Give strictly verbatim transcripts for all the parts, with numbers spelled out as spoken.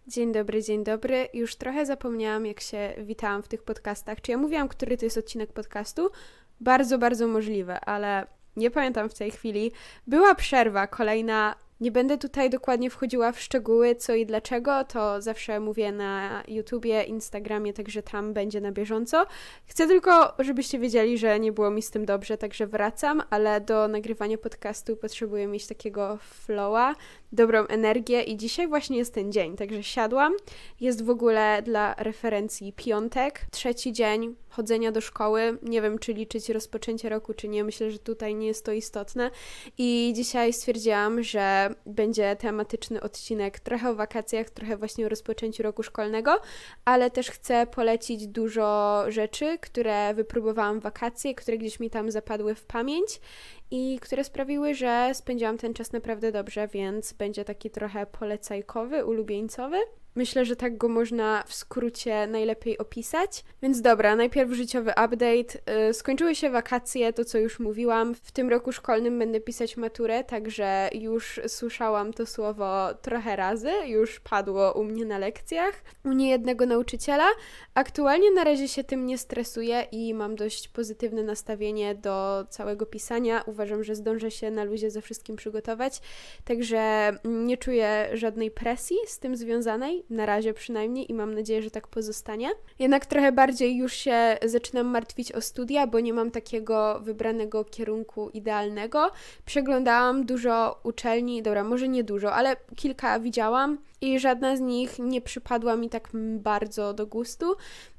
Dzień dobry, dzień dobry. Już trochę zapomniałam, jak się witałam w tych podcastach. Czy ja mówiłam, który to jest odcinek podcastu? Bardzo, bardzo możliwe, ale nie pamiętam w tej chwili. Była przerwa kolejna. Nie będę tutaj dokładnie wchodziła w szczegóły, co i dlaczego, to zawsze mówię na YouTubie, Instagramie, także tam będzie na bieżąco. Chcę tylko, żebyście wiedzieli, że nie było mi z tym dobrze, także wracam, ale do nagrywania podcastu potrzebuję mieć takiego flowa, dobrą energię i dzisiaj właśnie jest ten dzień, także siadłam. Jest w ogóle dla referencji piątek, trzeci dzień chodzenia do szkoły. Nie wiem, czy liczyć rozpoczęcie roku, czy nie. Myślę, że tutaj nie jest to istotne. I dzisiaj stwierdziłam, że będzie tematyczny odcinek trochę o wakacjach, trochę właśnie o rozpoczęciu roku szkolnego, ale też chcę polecić dużo rzeczy, które wypróbowałam w wakacje, które gdzieś mi tam zapadły w pamięć i które sprawiły, że spędziłam ten czas naprawdę dobrze, więc będzie taki trochę polecajkowy, ulubieńcowy. Myślę, że tak go można w skrócie najlepiej opisać. Więc dobra, najpierw życiowy update. Yy, skończyły się wakacje, to co już mówiłam. W tym roku szkolnym będę pisać maturę, także już słyszałam to słowo trochę razy. Już padło u mnie na lekcjach. U niejednego nauczyciela. Aktualnie na razie się tym nie stresuję i mam dość pozytywne nastawienie do całego pisania. Uważam, że zdążę się na luzie ze wszystkim przygotować. Także nie czuję żadnej presji z tym związanej. Na razie przynajmniej i mam nadzieję, że tak pozostanie. Jednak trochę bardziej już się zaczynam martwić o studia, bo nie mam takiego wybranego kierunku idealnego. Przeglądałam dużo uczelni, dobra, może nie dużo, ale kilka widziałam i żadna z nich nie przypadła mi tak bardzo do gustu,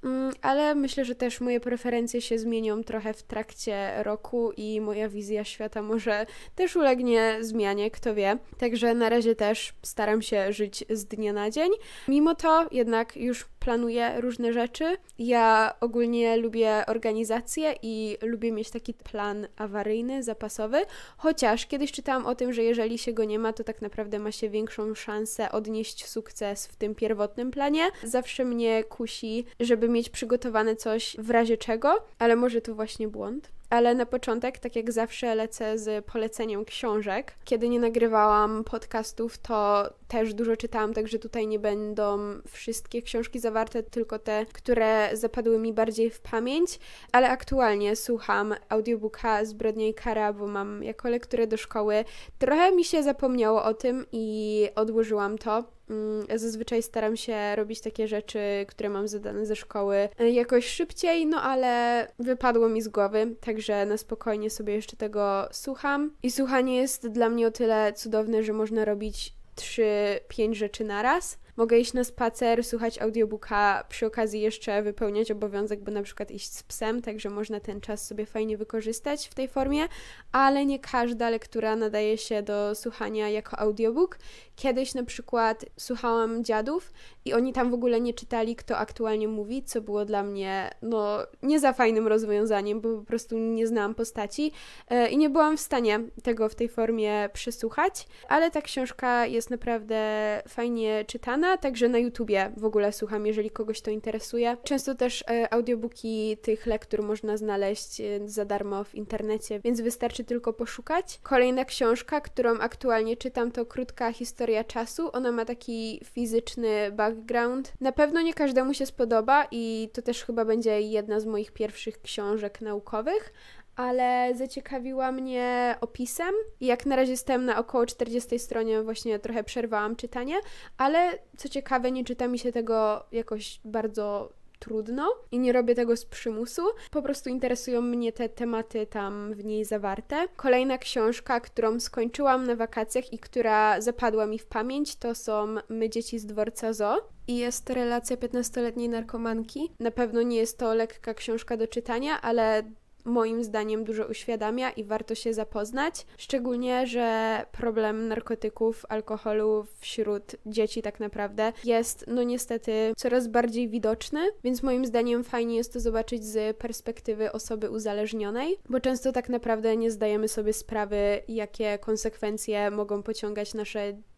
ale myślę, że też moje preferencje się zmienią trochę w trakcie roku i moja wizja świata może też ulegnie zmianie, kto wie. Także na razie też staram się żyć z dnia na dzień. Mimo to jednak już planuję różne rzeczy. Ja ogólnie lubię organizację i lubię mieć taki plan awaryjny, zapasowy, chociaż kiedyś czytałam o tym, że jeżeli się go nie ma, to tak naprawdę ma się większą szansę odnieść sukces w tym pierwotnym planie. Zawsze mnie kusi, żeby mieć przygotowane coś w razie czego, ale może to właśnie błąd. Ale na początek, tak jak zawsze, lecę z poleceniem książek. Kiedy nie nagrywałam podcastów, to też dużo czytałam, także tutaj nie będą wszystkie książki zawarte, tylko te, które zapadły mi bardziej w pamięć, ale aktualnie słucham audiobooka Zbrodnia i kara, bo mam jako lekturę do szkoły. Trochę mi się zapomniało o tym i odłożyłam to. Zazwyczaj staram się robić takie rzeczy, które mam zadane ze szkoły jakoś szybciej, no ale wypadło mi z głowy, także na spokojnie sobie jeszcze tego słucham. I słuchanie jest dla mnie o tyle cudowne, że można robić trzy pięć rzeczy naraz. Mogę iść na spacer, słuchać audiobooka, przy okazji jeszcze wypełniać obowiązek, bo na przykład iść z psem, także można ten czas sobie fajnie wykorzystać w tej formie, ale nie każda lektura nadaje się do słuchania jako audiobook. Kiedyś na przykład słuchałam dziadów i oni tam w ogóle nie czytali, kto aktualnie mówi, co było dla mnie no nie za fajnym rozwiązaniem, bo po prostu nie znałam postaci yy, i nie byłam w stanie tego w tej formie przesłuchać, ale ta książka jest naprawdę fajnie czytana, także na YouTubie w ogóle słucham, jeżeli kogoś to interesuje. Często też yy, audiobooki tych lektur można znaleźć yy, za darmo w internecie, więc wystarczy tylko poszukać. Kolejna książka, którą aktualnie czytam, to Krótka historia czasu. Ona ma taki fizyczny background. Na pewno nie każdemu się spodoba i to też chyba będzie jedna z moich pierwszych książek naukowych, ale zaciekawiła mnie opisem. Jak na razie jestem na około czterdziestej stronie, właśnie trochę przerwałam czytanie, ale co ciekawe, nie czyta mi się tego jakoś bardzo trudno i nie robię tego z przymusu. Po prostu interesują mnie te tematy tam w niej zawarte. Kolejna książka, którą skończyłam na wakacjach i która zapadła mi w pamięć, to są My dzieci z dworca Zoo. I jest to relacja piętnastoletniej narkomanki. Na pewno nie jest to lekka książka do czytania, ale moim zdaniem dużo uświadamia i warto się zapoznać. Szczególnie, że problem narkotyków, alkoholu wśród dzieci tak naprawdę jest no niestety coraz bardziej widoczny, więc moim zdaniem fajnie jest to zobaczyć z perspektywy osoby uzależnionej, bo często tak naprawdę nie zdajemy sobie sprawy, jakie konsekwencje mogą pociągać nasze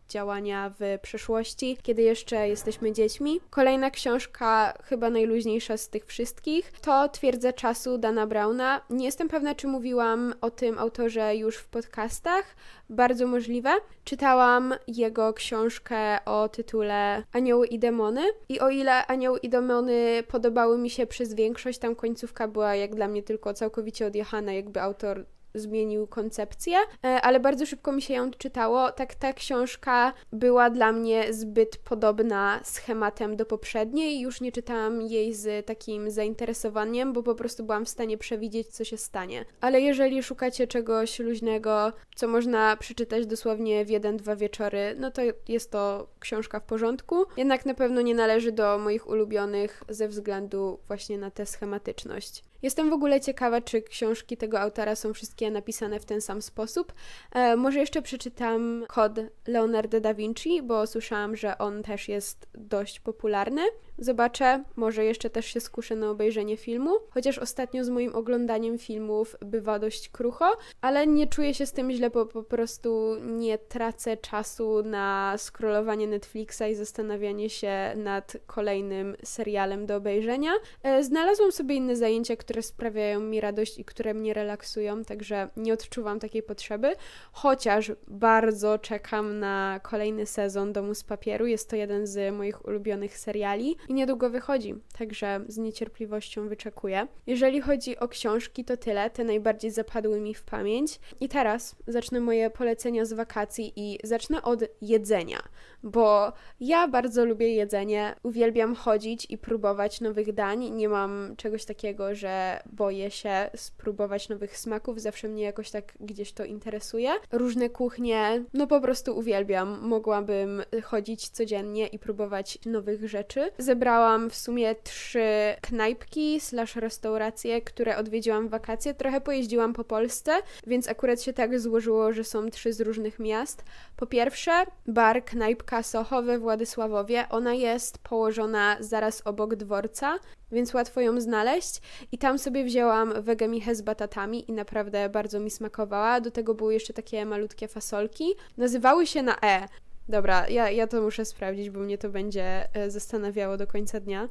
działania w przeszłości, kiedy jeszcze jesteśmy dziećmi. Kolejna książka, chyba najluźniejsza z tych wszystkich, to Twierdza czasu Dana Browna. Nie jestem pewna, czy mówiłam o tym autorze już w podcastach. Bardzo możliwe. Czytałam jego książkę o tytule Anioły i demony i o ile Anioły i demony podobały mi się przez większość, tam końcówka była jak dla mnie tylko całkowicie odjechana, jakby autor zmienił koncepcję, ale bardzo szybko mi się ją czytało. Tak, ta książka była dla mnie zbyt podobna schematem do poprzedniej. Już nie czytałam jej z takim zainteresowaniem, bo po prostu byłam w stanie przewidzieć, co się stanie. Ale jeżeli szukacie czegoś luźnego, co można przeczytać dosłownie w jeden, dwa wieczory, no to jest to książka w porządku. Jednak na pewno nie należy do moich ulubionych ze względu właśnie na tę schematyczność. Jestem w ogóle ciekawa, czy książki tego autora są wszystkie napisane w ten sam sposób. E, może jeszcze przeczytam Kod Leonardo da Vinci, bo słyszałam, że on też jest dość popularny. Zobaczę, może jeszcze też się skuszę na obejrzenie filmu, chociaż ostatnio z moim oglądaniem filmów bywa dość krucho, ale nie czuję się z tym źle, bo po prostu nie tracę czasu na scrollowanie Netflixa i zastanawianie się nad kolejnym serialem do obejrzenia. E, znalazłam sobie inne zajęcia, które sprawiają mi radość i które mnie relaksują, także nie odczuwam takiej potrzeby, chociaż bardzo czekam na kolejny sezon Domu z papieru. Jest to jeden z moich ulubionych seriali i niedługo wychodzi, także z niecierpliwością wyczekuję. Jeżeli chodzi o książki, to tyle, te najbardziej zapadły mi w pamięć. I teraz zacznę moje polecenia z wakacji i zacznę od jedzenia, bo ja bardzo lubię jedzenie, uwielbiam chodzić i próbować nowych dań, nie mam czegoś takiego, że boję się spróbować nowych smaków, zawsze mnie jakoś tak gdzieś to interesuje. Różne kuchnie, no po prostu uwielbiam, mogłabym chodzić codziennie i próbować nowych rzeczy. Zebrałam w sumie trzy knajpki slash restauracje, które odwiedziłam w wakacje. Trochę pojeździłam po Polsce, więc akurat się tak złożyło, że są trzy z różnych miast. Po pierwsze, bar knajpka Soho we Władysławowie. Ona jest położona zaraz obok dworca, więc łatwo ją znaleźć i tam sobie wzięłam wegemichę z batatami i naprawdę bardzo mi smakowała. Do tego były jeszcze takie malutkie fasolki. Nazywały się na E. Dobra, ja, ja to muszę sprawdzić, bo mnie to będzie zastanawiało do końca dnia.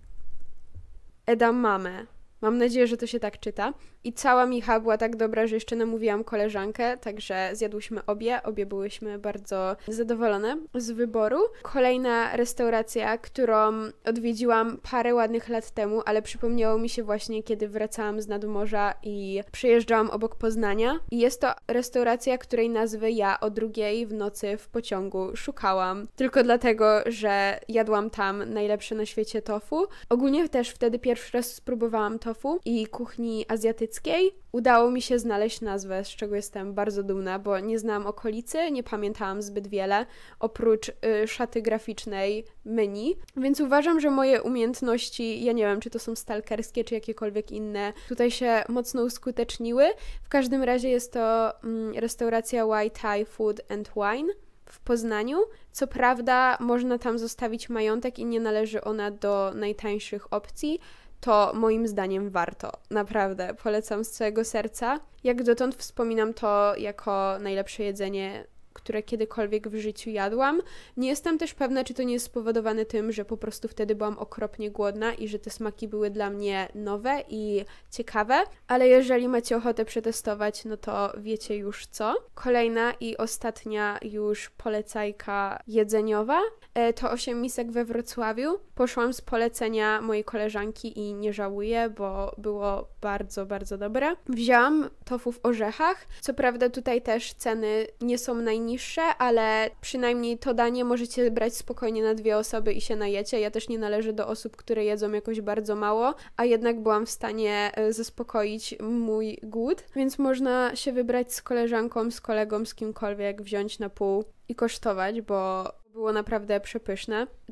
Edamame. Mam nadzieję, że to się tak czyta. I cała micha była tak dobra, że jeszcze namówiłam koleżankę, także zjadłyśmy obie. Obie byłyśmy bardzo zadowolone z wyboru. Kolejna restauracja, którą odwiedziłam parę ładnych lat temu, ale przypomniało mi się właśnie, kiedy wracałam z nadmorza i przejeżdżałam obok Poznania. I jest to restauracja, której nazwy ja o drugiej w nocy w pociągu szukałam. Tylko dlatego, że jadłam tam najlepsze na świecie tofu. Ogólnie też wtedy pierwszy raz spróbowałam tofu i kuchni azjatyckiej. Udało mi się znaleźć nazwę, z czego jestem bardzo dumna, bo nie znałam okolicy, nie pamiętałam zbyt wiele, oprócz y, szaty graficznej menu, więc uważam, że moje umiejętności, ja nie wiem, czy to są stalkerskie, czy jakiekolwiek inne, tutaj się mocno uskuteczniły. W każdym razie jest to mm, restauracja White Thai Food and Wine w Poznaniu. Co prawda można tam zostawić majątek i nie należy ona do najtańszych opcji, to moim zdaniem warto. Naprawdę, polecam z całego serca. Jak dotąd wspominam to jako najlepsze jedzenie, które kiedykolwiek w życiu jadłam. Nie jestem też pewna, czy to nie jest spowodowane tym, że po prostu wtedy byłam okropnie głodna i że te smaki były dla mnie nowe i ciekawe, ale jeżeli macie ochotę przetestować, no to wiecie już co. Kolejna i ostatnia już polecajka jedzeniowa to osiem misek we Wrocławiu. Poszłam z polecenia mojej koleżanki i nie żałuję, bo było bardzo, bardzo dobre. Wzięłam tofu w orzechach. Co prawda tutaj też ceny nie są najniższe, ale przynajmniej to danie możecie brać spokojnie na dwie osoby i się najecie. Ja też nie należę do osób, które jedzą jakoś bardzo mało, a jednak byłam w stanie zaspokoić mój głód, więc można się wybrać z koleżanką, z kolegą, z kimkolwiek, wziąć na pół i kosztować, bo było naprawdę przepyszne.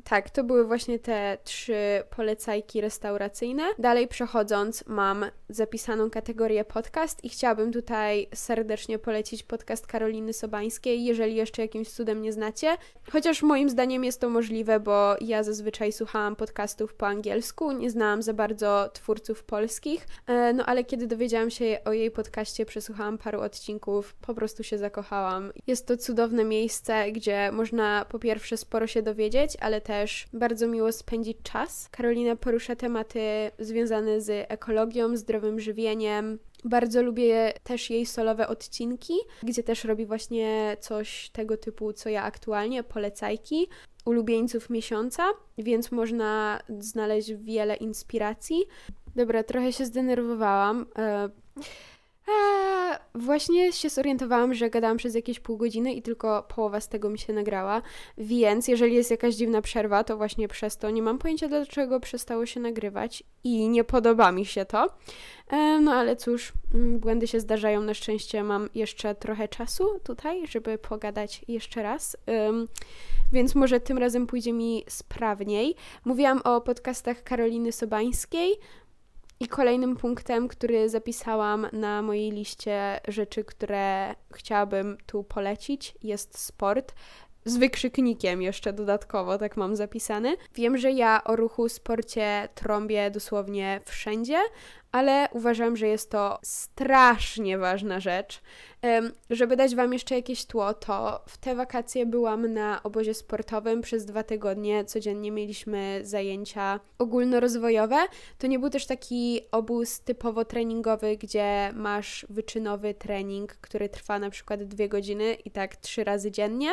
Tak, to były właśnie te trzy polecajki restauracyjne. Dalej przechodząc, mam zapisaną kategorię podcast i chciałabym tutaj serdecznie polecić podcast Karoliny Sobańskiej, jeżeli jeszcze jakimś cudem nie znacie. Chociaż moim zdaniem jest to możliwe, bo ja zazwyczaj słuchałam podcastów po angielsku, nie znałam za bardzo twórców polskich, no ale kiedy dowiedziałam się o jej podcaście, przesłuchałam paru odcinków, po prostu się zakochałam. Jest to cudowne miejsce, gdzie można po pierwsze sporo się dowiedzieć, ale też bardzo miło spędzić czas. Karolina porusza tematy związane z ekologią, zdrowym żywieniem. Bardzo lubię też jej solowe odcinki, gdzie też robi właśnie coś tego typu, co ja aktualnie, polecajki ulubieńców miesiąca, więc można znaleźć wiele inspiracji. Dobra, trochę się zdenerwowałam. E- A, właśnie się zorientowałam, że gadałam przez jakieś pół godziny i tylko połowa z tego mi się nagrała, więc jeżeli jest jakaś dziwna przerwa, to właśnie przez to nie mam pojęcia, dlaczego przestało się nagrywać i nie podoba mi się to. E, no ale cóż, błędy się zdarzają, na szczęście mam jeszcze trochę czasu tutaj, żeby pogadać jeszcze raz, um, więc może tym razem pójdzie mi sprawniej. Mówiłam o podcastach Karoliny Sobańskiej. I kolejnym punktem, który zapisałam na mojej liście rzeczy, które chciałabym tu polecić, jest sport. Z wykrzyknikiem jeszcze dodatkowo, tak mam zapisany. Wiem, że ja o ruchu, sporcie trąbię dosłownie wszędzie, ale uważam, że jest to strasznie ważna rzecz. Um, żeby dać Wam jeszcze jakieś tło, to w te wakacje byłam na obozie sportowym przez dwa tygodnie. Codziennie mieliśmy zajęcia ogólnorozwojowe. To nie był też taki obóz typowo treningowy, gdzie masz wyczynowy trening, który trwa na przykład dwie godziny i tak trzy razy dziennie.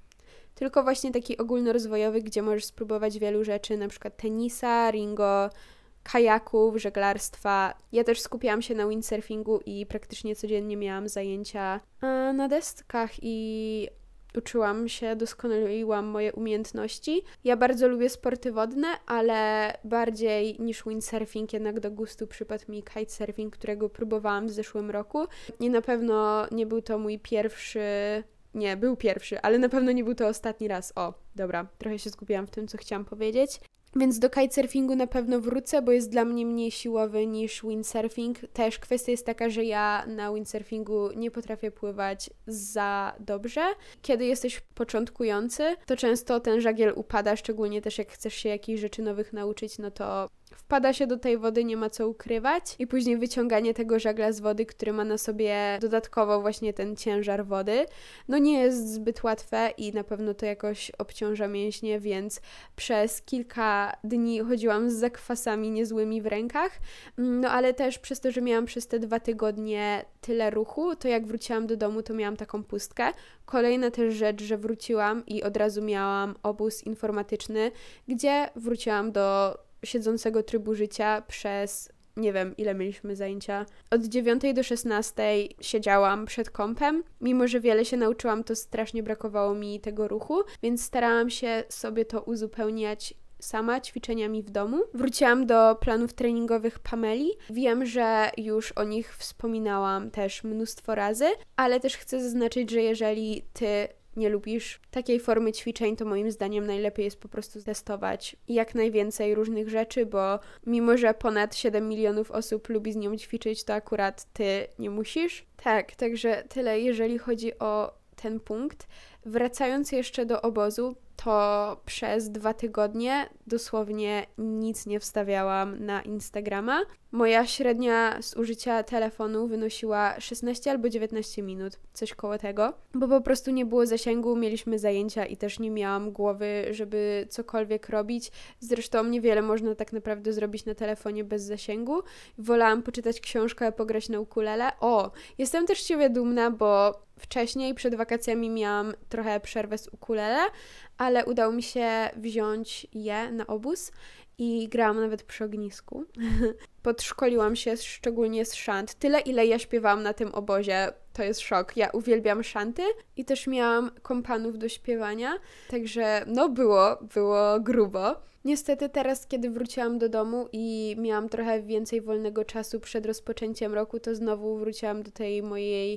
Tylko właśnie taki ogólnorozwojowy, gdzie możesz spróbować wielu rzeczy, na przykład tenisa, ringo, kajaków, żeglarstwa. Ja też skupiałam się na windsurfingu i praktycznie codziennie miałam zajęcia na deskach i uczyłam się, doskonaliłam moje umiejętności. Ja bardzo lubię sporty wodne, ale bardziej niż windsurfing jednak do gustu przypadł mi kitesurfing, którego próbowałam w zeszłym roku. I na pewno nie był to mój pierwszy... Nie, był pierwszy, ale na pewno nie był to ostatni raz. O, dobra, trochę się zgubiłam w tym, co chciałam powiedzieć. Więc do kitesurfingu na pewno wrócę, bo jest dla mnie mniej siłowy niż windsurfing. Też kwestia jest taka, że ja na windsurfingu nie potrafię pływać za dobrze. Kiedy jesteś początkujący, to często ten żagiel upada, szczególnie też jak chcesz się jakichś rzeczy nowych nauczyć, no to wpada się do tej wody, nie ma co ukrywać i później wyciąganie tego żagla z wody, który ma na sobie dodatkowo właśnie ten ciężar wody, no nie jest zbyt łatwe i na pewno to jakoś obciąża mięśnie, więc przez kilka dni chodziłam z zakwasami niezłymi w rękach, no ale też przez to, że miałam przez te dwa tygodnie tyle ruchu, to jak wróciłam do domu, to miałam taką pustkę. Kolejna też rzecz, że wróciłam i od razu miałam obóz informatyczny, gdzie wróciłam do siedzącego trybu życia przez, nie wiem, ile mieliśmy zajęcia. Od dziewiątej do szesnastej siedziałam przed kompem. Mimo że wiele się nauczyłam, to strasznie brakowało mi tego ruchu, więc starałam się sobie to uzupełniać sama ćwiczeniami w domu. Wróciłam do planów treningowych Pameli. Wiem, że już o nich wspominałam też mnóstwo razy, ale też chcę zaznaczyć, że jeżeli ty nie lubisz takiej formy ćwiczeń, to moim zdaniem najlepiej jest po prostu testować jak najwięcej różnych rzeczy, bo mimo że ponad siedem milionów osób lubi z nią ćwiczyć, to akurat ty nie musisz. Tak, także tyle, jeżeli chodzi o ten punkt. Wracając jeszcze do obozu, to przez dwa tygodnie dosłownie nic nie wstawiałam na Instagrama. Moja średnia zużycia telefonu wynosiła szesnaście albo dziewiętnaście minut, coś koło tego, bo po prostu nie było zasięgu, mieliśmy zajęcia i też nie miałam głowy, żeby cokolwiek robić. Zresztą niewiele można tak naprawdę zrobić na telefonie bez zasięgu. Wolałam poczytać książkę, pograć na ukulele. O, jestem też z ciebie dumna, bo wcześniej przed wakacjami miałam trochę przerwę z ukulele, ale udało mi się wziąć je na obóz i grałam nawet przy ognisku. Podszkoliłam się szczególnie z szant. Tyle, ile ja śpiewałam na tym obozie, to jest szok. Ja uwielbiam szanty i też miałam kompanów do śpiewania, także no było, było grubo. Niestety teraz, kiedy wróciłam do domu i miałam trochę więcej wolnego czasu przed rozpoczęciem roku, to znowu wróciłam do tej mojej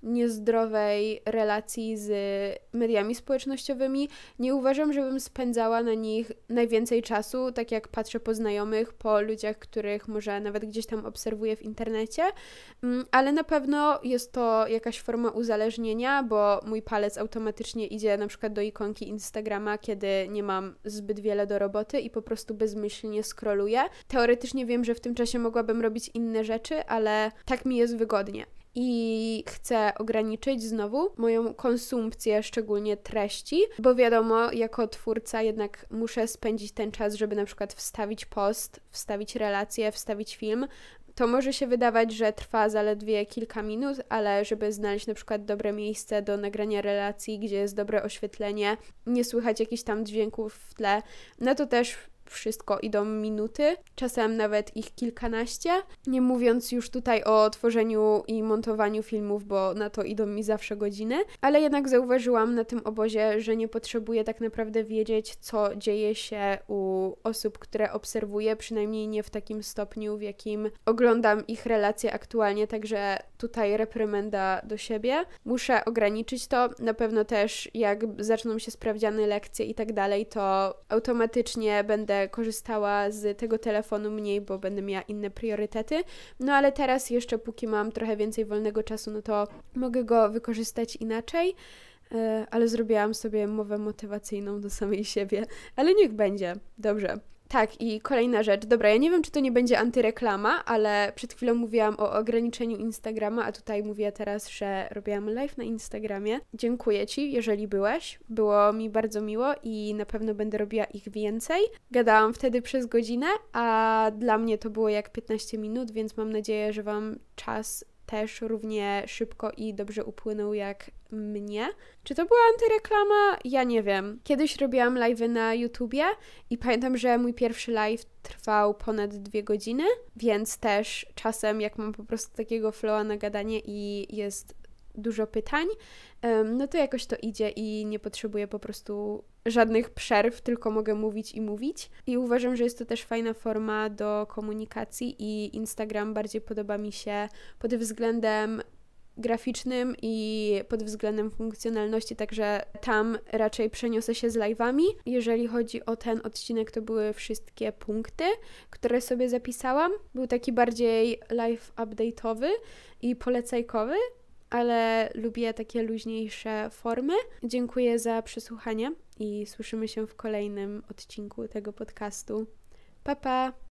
niezdrowej relacji z mediami społecznościowymi. Nie uważam, żebym spędzała na nich najwięcej czasu, tak jak patrzę po znajomych, po ludziach, których może nawet gdzieś tam obserwuję w internecie, ale na pewno jest to jakaś forma uzależnienia, bo mój palec automatycznie idzie na przykład do ikonki Instagrama, kiedy nie mam zbyt wiele do roboty i po prostu bezmyślnie scrolluję. Teoretycznie wiem, że w tym czasie mogłabym robić inne rzeczy, ale tak mi jest wygodnie. I chcę ograniczyć znowu moją konsumpcję, szczególnie treści, bo wiadomo, jako twórca jednak muszę spędzić ten czas, żeby na przykład wstawić post, wstawić relację, wstawić film. To może się wydawać, że trwa zaledwie kilka minut, ale żeby znaleźć na przykład dobre miejsce do nagrania relacji, gdzie jest dobre oświetlenie, nie słychać jakichś tam dźwięków w tle, no to też wszystko idą minuty, czasem nawet ich kilkanaście, nie mówiąc już tutaj o tworzeniu i montowaniu filmów, bo na to idą mi zawsze godziny, ale jednak zauważyłam na tym obozie, że nie potrzebuję tak naprawdę wiedzieć, co dzieje się u osób, które obserwuję, przynajmniej nie w takim stopniu, w jakim oglądam ich relacje aktualnie, także tutaj reprymenda do siebie. Muszę ograniczyć to, na pewno też jak zaczną się sprawdziany, lekcje i tak dalej, to automatycznie będę korzystała z tego telefonu mniej, bo będę miała inne priorytety. No ale teraz jeszcze, póki mam trochę więcej wolnego czasu, no to mogę go wykorzystać inaczej, yy, ale zrobiłam sobie mowę motywacyjną do samej siebie, ale niech będzie. Dobrze. Tak, i kolejna rzecz. Dobra, ja nie wiem, czy to nie będzie antyreklama, ale przed chwilą mówiłam o ograniczeniu Instagrama, a tutaj mówię teraz, że robiłam live na Instagramie. Dziękuję Ci, jeżeli byłeś. Było mi bardzo miło i na pewno będę robiła ich więcej. Gadałam wtedy przez godzinę, a dla mnie to było jak piętnaście minut, więc mam nadzieję, że Wam czas też równie szybko i dobrze upłynął jak mnie. Czy to była antyreklama? Ja nie wiem. Kiedyś robiłam live'y na YouTubie i pamiętam, że mój pierwszy live trwał ponad dwie godziny, więc też czasem jak mam po prostu takiego flowa na gadanie i jest dużo pytań, no to jakoś to idzie i nie potrzebuję po prostu żadnych przerw, tylko mogę mówić i mówić. I uważam, że jest to też fajna forma do komunikacji i Instagram bardziej podoba mi się pod względem graficznym i pod względem funkcjonalności, także tam raczej przeniosę się z live'ami. Jeżeli chodzi o ten odcinek, to były wszystkie punkty, które sobie zapisałam. Był taki bardziej live update'owy i polecajkowy, ale lubię takie luźniejsze formy. Dziękuję za przesłuchanie i słyszymy się w kolejnym odcinku tego podcastu. Pa, pa!